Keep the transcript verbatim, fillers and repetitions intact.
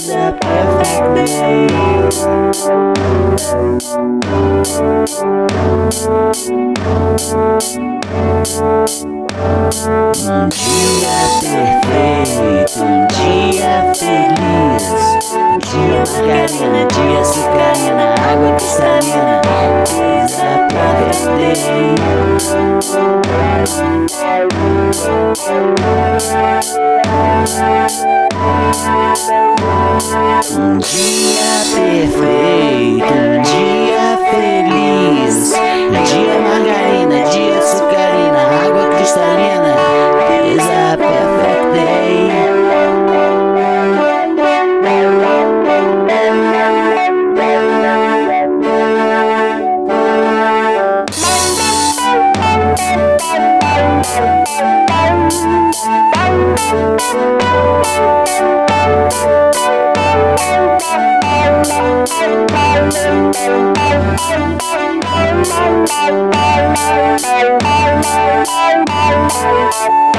is a perfect day. Um dia perfeito, um dia feliz, dia margarina, dia açucarina, água cristalina, is a perfect day. Um dia perfeito, um dia feliz, dia margarina, dia açucarina, água cristalina, is a perfect day. Bye.